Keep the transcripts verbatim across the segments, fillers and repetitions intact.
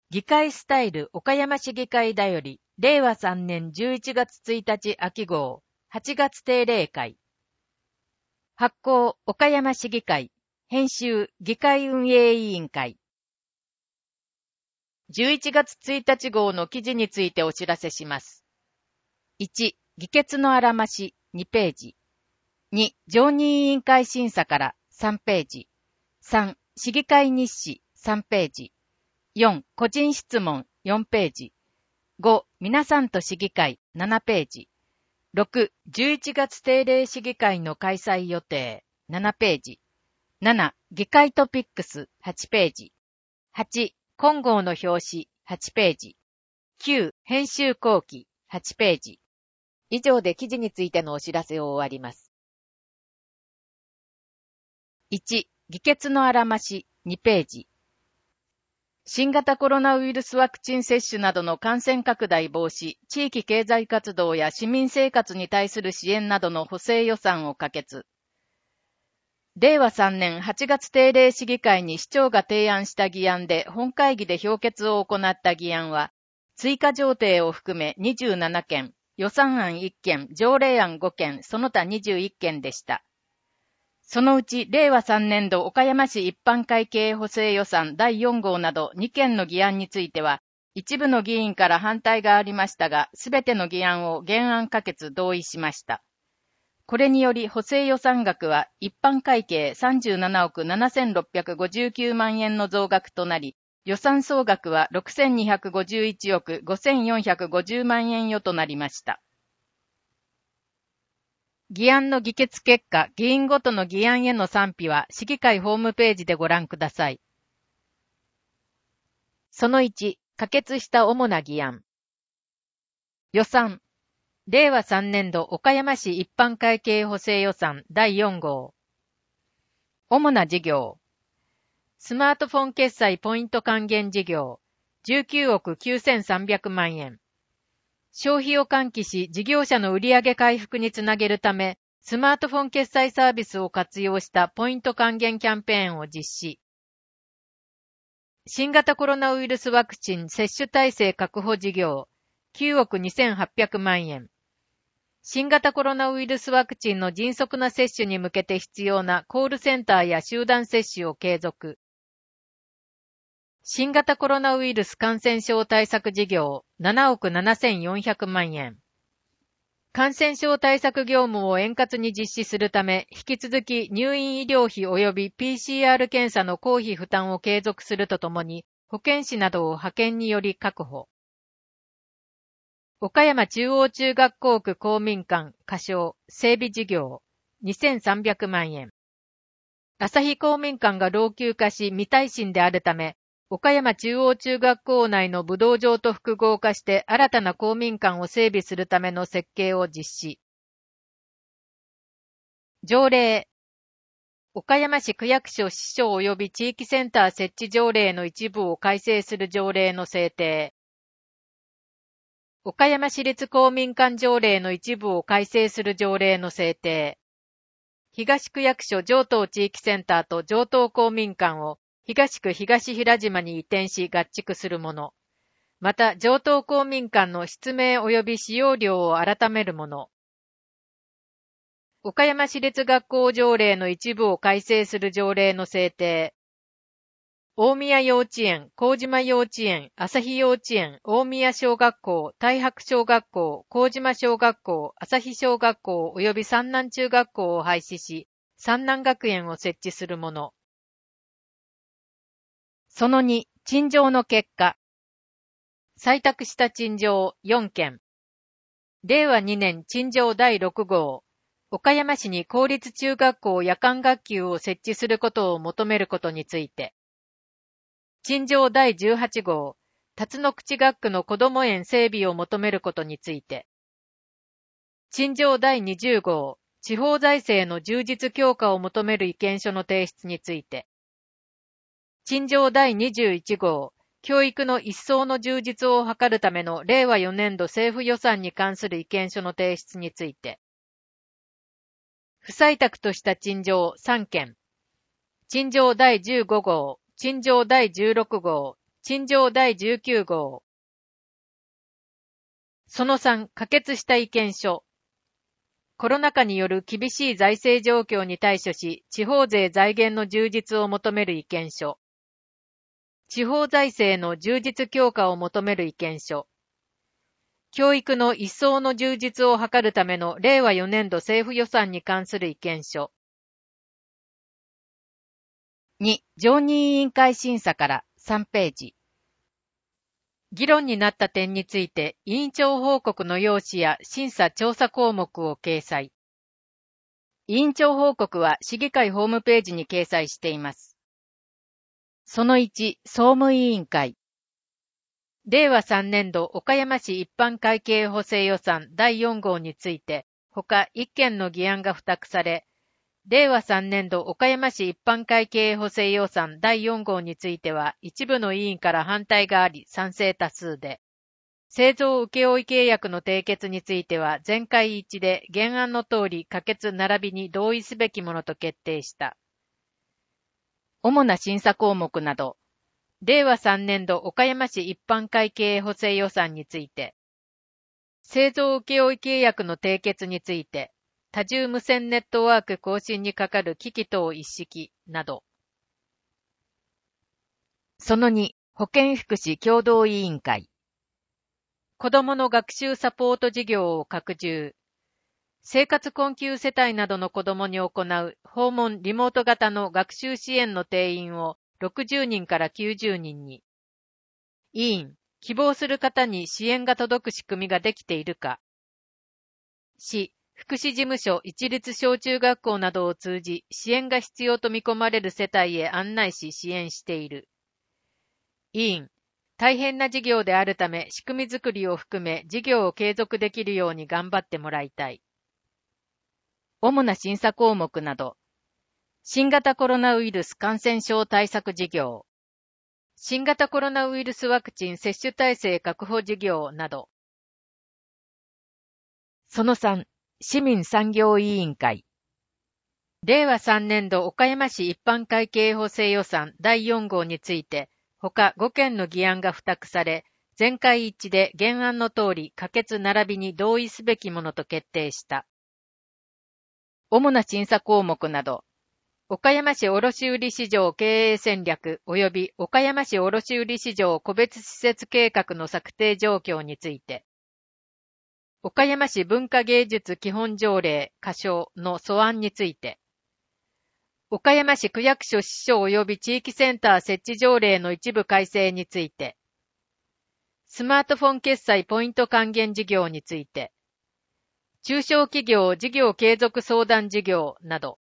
議会スタイル岡山市議会だより、れいわさんねんじゅういちがつついたち秋号、はちがつ定例会。発行岡山市議会、編集議会運営委員会。じゅういちがつついたち号の記事についてお知らせします。いち、議決のあらまし、にページ。に、常任委員会審査からさんページ。さん、市議会日誌さんページ。よん、個人質問よんページ。ご、皆さんと市議会ななページ。ろく、じゅういちがつ定例市議会の開催予定ななページ。なな、議会トピックスはちページ。はち、今号の表紙はちページ。きゅう、編集後期はちページ。以上で記事についてのお知らせを終わります。いち、議決のあらましにページ。新型コロナウイルスワクチン接種などの感染拡大防止、地域経済活動や市民生活に対する支援などの補正予算を可決。れいわさんねんはちがつ定例市議会に市長が提案した議案で本会議で評決を行った議案は、追加条例を含めにじゅうななけん、予算案いっけん、条例案ごけん、その他にじゅういっけんでした。そのうち、れいわさんねんど岡山市一般会計補正予算だいよん号などにけんの議案については、一部の議員から反対がありましたが、すべての議案を原案可決同意しました。これにより補正予算額は一般会計さんじゅうななおくななせんろっぴゃくごじゅうきゅうまんえんの増額となり、予算総額はろくせんにひゃくごじゅういちおくごせんよんひゃくごじゅうまんえん余となりました。議案の議決結果、議員ごとの議案への賛否は市議会ホームページでご覧ください。そのいち、可決した主な議案。予算。れいわさんねんど岡山市一般会計補正予算だいよん号。主な事業。スマートフォン決済ポイント還元事業、じゅうきゅうおくきゅうせんさんびゃくまんえん。消費を喚起し、事業者の売上回復につなげるため、スマートフォン決済サービスを活用したポイント還元キャンペーンを実施。新型コロナウイルスワクチン接種体制確保事業、きゅうおくにせんはっぴゃくまんえん。新型コロナウイルスワクチンの迅速な接種に向けて必要なコールセンターや集団接種を継続。新型コロナウイルス感染症対策事業ななおくななせんよんひゃくまんえん。感染症対策業務を円滑に実施するため、引き続き入院医療費及び ピーシーアール 検査の公費負担を継続するとともに、保健師などを派遣により確保。岡山中央中学校区公民館仮称整備事業にせんさんびゃくまんえん。旭公民館が老朽化し未耐震であるため、岡山中央中学校内の武道場と複合化して新たな公民館を整備するための設計を実施。条例。岡山市区役所支所及び地域センター設置条例の一部を改正する条例の制定。岡山市立公民館条例の一部を改正する条例の制定。東区役所城東地域センターと城東公民館を東区東平島に移転し合築するもの。また、城東公民館の室名及び使用料を改めるもの。岡山市立学校条例の一部を改正する条例の制定。大宮幼稚園、麹島幼稚園、旭幼稚園、大宮小学校、太白小学校、麹島小学校、旭小学校及び三南中学校を廃止し、三南学園を設置するもの。そのに、陳情の結果。採択した陳情よんけん。れいわにねん陳情だいろく号。岡山市に公立中学校夜間学級を設置することを求めることについて。陳情だいじゅうはち号。辰野口学区の子ども園整備を求めることについて。陳情だいにじゅう号。地方財政の充実強化を求める意見書の提出について。陳情だいにじゅういち号。教育の一層の充実を図るためのれいわよねんど政府予算に関する意見書の提出について。不採択とした陳情さんけん。陳情だいじゅうご号。陳情だいじゅうろく号。 陳情だいじゅうきゅうごう。そのさん、可決した意見書。コロナ禍による厳しい財政状況に対処し、地方税財源の充実を求める意見書。地方財政の充実強化を求める意見書。教育の一層の充実を図るためのれいわよねんど政府予算に関する意見書。に、常任委員会審査からさんページ。議論になった点について、委員長報告の要旨や審査調査項目を掲載。委員長報告は市議会ホームページに掲載しています。そのいち、総務委員会。れいわさんねんど岡山市一般会計補正予算だいよんごうについて、他いっけんの議案が付託され、れいわさんねんど岡山市一般会計補正予算だいよんごうについては一部の委員から反対があり賛成多数で、製造請負契約の締結については全会一致で原案の通り可決並びに同意すべきものと決定した。主な審査項目など、れいわさんねんど岡山市一般会計補正予算について、製造請負契約の締結について、多重無線ネットワーク更新にかかる機器等一式など。そのに、保健福祉共同委員会。子どもの学習サポート事業を拡充。生活困窮世帯などの子どもに行う訪問リモート型の学習支援の定員をろくじゅうにんからきゅうじゅうにんに。委員、希望する方に支援が届く仕組みができているか。市、福祉事務所一律小中学校などを通じ支援が必要と見込まれる世帯へ案内し支援している。委員、大変な事業であるため仕組み作りを含め事業を継続できるように頑張ってもらいたい。主な審査項目など、新型コロナウイルス感染症対策事業、新型コロナウイルスワクチン接種体制確保事業など。そのさん、市民産業委員会。れいわさんねんど岡山市一般会計補正予算だいよんごうについて、他ごけんの議案が付託され、全会一致で原案の通り可決並びに同意すべきものと決定した。主な審査項目など、岡山市卸売市場経営戦略及び岡山市卸売市場個別施設計画の策定状況について、岡山市文化芸術基本条例仮称の素案について、岡山市区役所支所及び地域センター設置条例の一部改正について、スマートフォン決済ポイント還元事業について、中小企業事業継続相談事業など。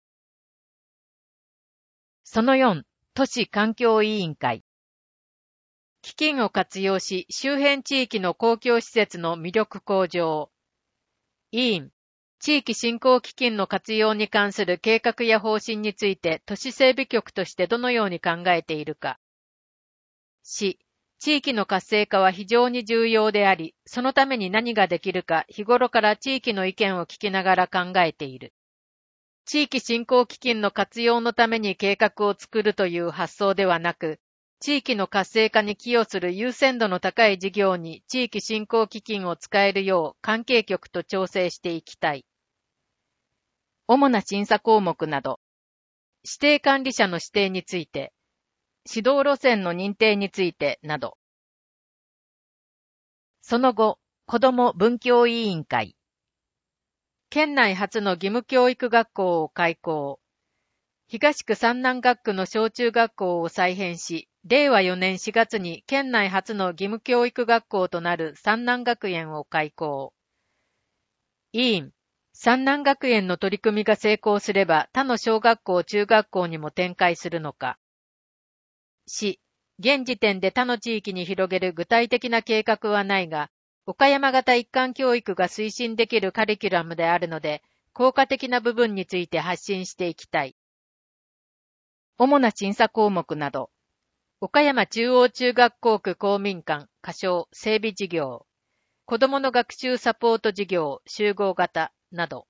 そのよん、都市環境委員会。基金を活用し周辺地域の公共施設の魅力向上。委員、地域振興基金の活用に関する計画や方針について都市整備局としてどのように考えているか。市、地域の活性化は非常に重要であり、そのために何ができるか日頃から地域の意見を聞きながら考えている。地域振興基金の活用のために計画を作るという発想ではなく、地域の活性化に寄与する優先度の高い事業に地域振興基金を使えるよう関係局と調整していきたい。主な審査項目など、指定管理者の指定について、指導路線の認定についてなど。その後、子ども文教委員会。県内初の義務教育学校を開校。東区三南学区の小中学校を再編し、れいわよねんしがつに県内初の義務教育学校となる三南学園を開校。委員、三南学園の取り組みが成功すれば他の小学校中学校にも展開するのか。市、現時点で他の地域に広げる具体的な計画はないが、岡山型一貫教育が推進できるカリキュラムであるので、効果的な部分について発信していきたい。主な審査項目など、岡山中央中学校区公民館仮称整備事業、子どもの学習サポート事業集合型など。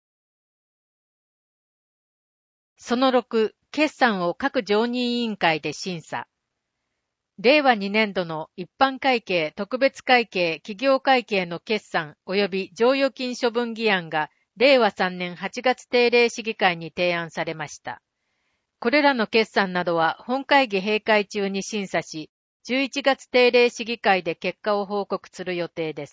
そのろく、決算を各常任委員会で審査。 れいわにねんどの一般会計、特別会計、企業会計の決算及び剰余金処分議案がれいわさんねんはちがつ定例市議会に提案されました。これらの決算などは本会議閉会中に審査し、じゅういちがつ定例市議会で結果を報告する予定です。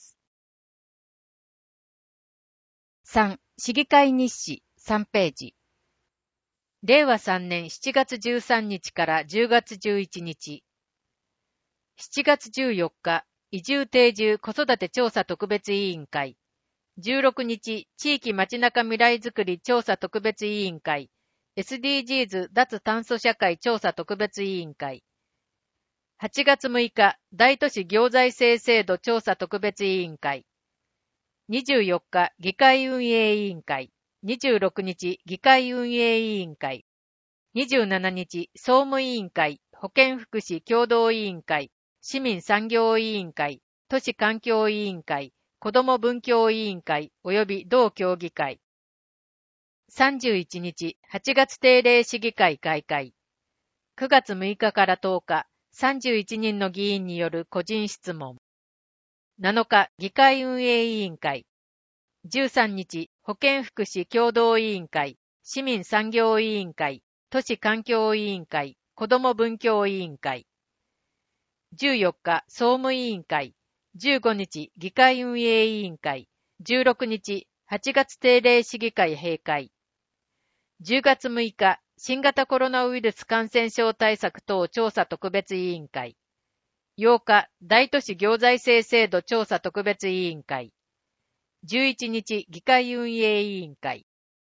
さん. 市議会日誌さんページ。れいわさんねんしちがつじゅうさんにちからじゅうがつじゅういちにち。しちがつじゅうよっか、移住定住子育て調査特別委員会。じゅうろくにち、地域街中未来づくり調査特別委員会。エスディージーズ 脱炭素社会調査特別委員会。はちがつむいか、大都市行財政制度調査特別委員会。にじゅうよっか、議会運営委員会。にじゅうろくにち、議会運営委員会。にじゅうしちにち、総務委員会、保健福祉協同委員会、市民産業委員会、都市環境委員会、子ども文教委員会及び同協議会。さんじゅういちにち、はちがつ定例市議会開会。くがつむいかからとおか、さんじゅういちにんの議員による個人質問。なのか、議会運営委員会。じゅうさんにち、保健福祉協同委員会、市民産業委員会、都市環境委員会、子ども文教委員会。じゅうよっか、総務委員会。じゅうごにち、議会運営委員会。じゅうろくにち、はちがつ定例市議会閉会。じゅうがつむいか、新型コロナウイルス感染症対策等調査特別委員会。ようか、大都市行財政制度調査特別委員会。じゅういちにち、議会運営委員会。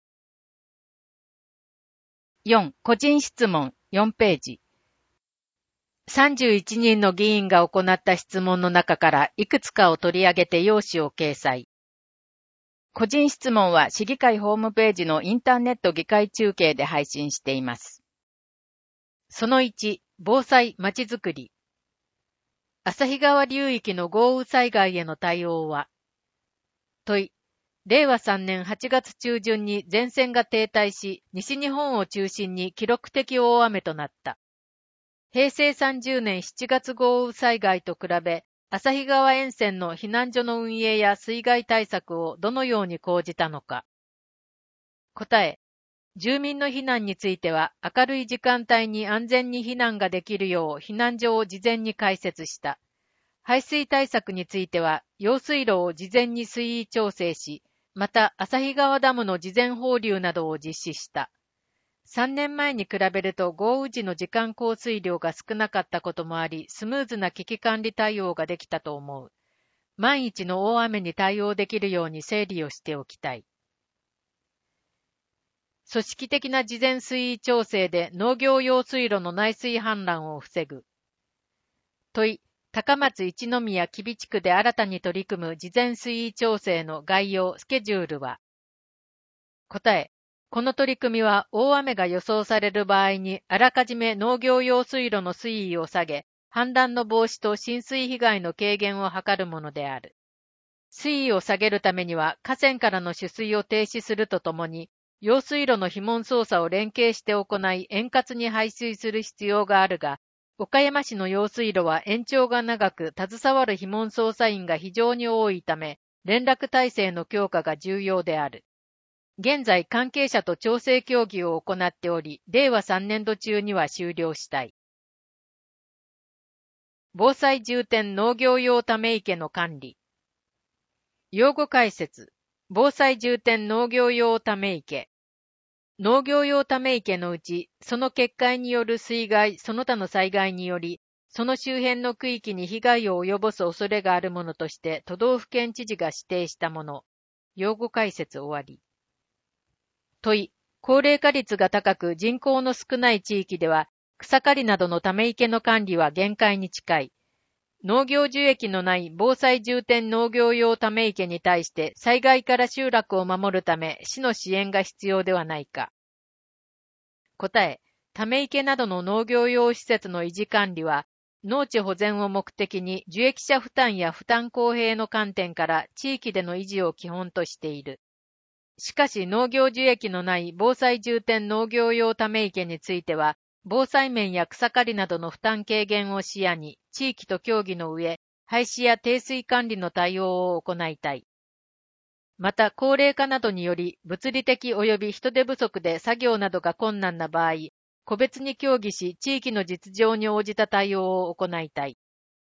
よん. 個人質問よんページ。さんじゅういちにんの議員が行った質問の中からいくつかを取り上げて要旨を掲載。個人質問は市議会ホームページのインターネット議会中継で配信しています。そのいち、防災まちづくり。旭川流域の豪雨災害への対応は問い、れいわさんねんはちがつちゅうじゅんに前線が停滞し、西日本を中心に記録的大雨となった。へいせいさんじゅうねんしちがつ豪雨災害と比べ、旭川沿線の避難所の運営や水害対策をどのように講じたのか。答え、住民の避難については明るい時間帯に安全に避難ができるよう避難所を事前に開設した。排水対策については用水路を事前に水位調整し、また旭川ダムの事前放流などを実施した。さんねんまえに比べると豪雨時の時間降水量が少なかったこともあり、スムーズな危機管理対応ができたと思う。万一の大雨に対応できるように整理をしておきたい。組織的な事前水位調整で農業用水路の内水氾濫を防ぐ。問い、高松一宮吉備地区で新たに取り組む事前水位調整の概要、スケジュールは。答え、この取り組みは大雨が予想される場合にあらかじめ農業用水路の水位を下げ、氾濫の防止と浸水被害の軽減を図るものである。水位を下げるためには河川からの取水を停止するとともに、用水路の樋門操作を連携して行い円滑に排水する必要があるが、岡山市の用水路は延長が長く携わる樋門操作員が非常に多いため、連絡体制の強化が重要である。現在関係者と調整協議を行っており、れいわさんねんど中には終了したい。防災重点農業用ため池の管理。用語解説。防災重点農業用ため池。農業用ため池のうち、その決壊による水害、その他の災害により、その周辺の区域に被害を及ぼす恐れがあるものとして都道府県知事が指定したもの。用語解説終わり。問い、高齢化率が高く人口の少ない地域では、草刈りなどのため池の管理は限界に近い。農業樹液のない防災重点農業用ため池に対して災害から集落を守るため市の支援が必要ではないか。答え、ため池などの農業用施設の維持管理は、農地保全を目的に受益者負担や負担公平の観点から地域での維持を基本としている。しかし農業樹液のない防災重点農業用ため池については、 防災面や草刈りなどの負担軽減を視野に、地域と協議の上、排水や低水管理の対応を行いたい。また、高齢化などにより、物理的及び人手不足で作業などが困難な場合、個別に協議し、地域の実情に応じた対応を行いたい。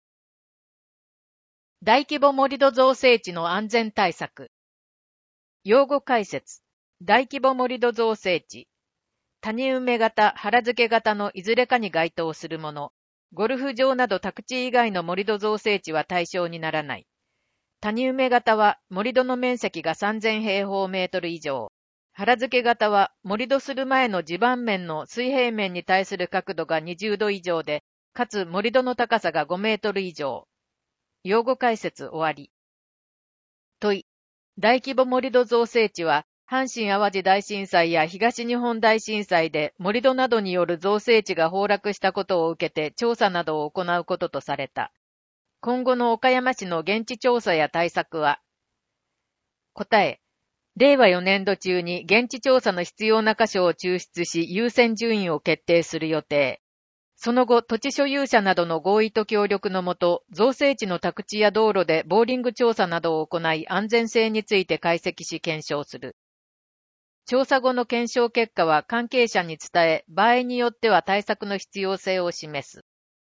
大規模盛土造成地の安全対策。用語解説。大規模盛土造成地。谷埋め型、原付型のいずれかに該当するもの。ゴルフ場など宅地以外の盛土造成地は対象にならない。谷埋め型は盛り土の面積がさんぜんへいほうメートル以上。原付型は盛り土する前の地盤面の水平面に対する角度がにじゅうど以上で、かつ盛り土の高さがごメートル以上。用語解説終わり。問い。大規模盛り土造成地は、阪神淡路大震災や東日本大震災で盛り土などによる造成地が崩落したことを受けて調査などを行うこととされた。今後の岡山市の現地調査や対策は、答え、れいわよねんど中に現地調査の必要な箇所を抽出し優先順位を決定する予定。その後、土地所有者などの合意と協力のもと、造成地の宅地や道路でボーリング調査などを行い安全性について解析し検証する。調査後の検証結果は関係者に伝え、場合によっては対策の必要性を示す。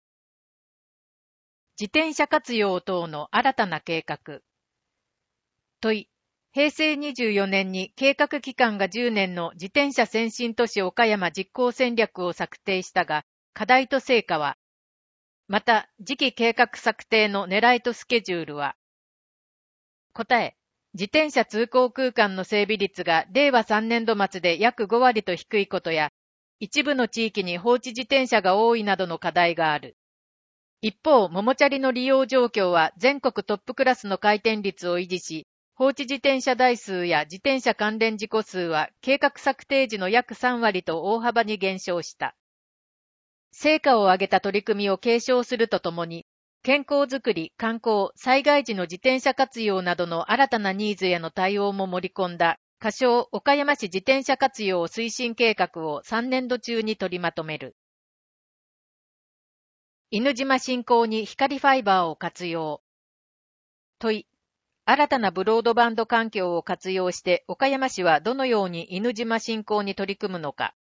自転車活用等の新たな計画。問い。へいせいにじゅうよねんに計画期間がじゅうねんの自転車先進都市岡山実行戦略を策定したが、課題と成果は、また次期計画策定の狙いとスケジュールは。答え。自転車通行空間の整備率がれいわさんねんど末で約ごわりと低いことや、一部の地域に放置自転車が多いなどの課題がある。一方、桃チャリの利用状況は全国トップクラスの回転率を維持し、放置自転車台数や自転車関連事故数は計画策定時の約さんわりと大幅に減少した。成果を上げた取り組みを継承するとともに、健康づくり、観光、災害時の自転車活用などの新たなニーズへの対応も盛り込んだ、仮称岡山市自転車活用推進計画をさんねんど中に取りまとめる。犬島振興に光ファイバーを活用。問い。新たなブロードバンド環境を活用して岡山市はどのように犬島振興に取り組むのか。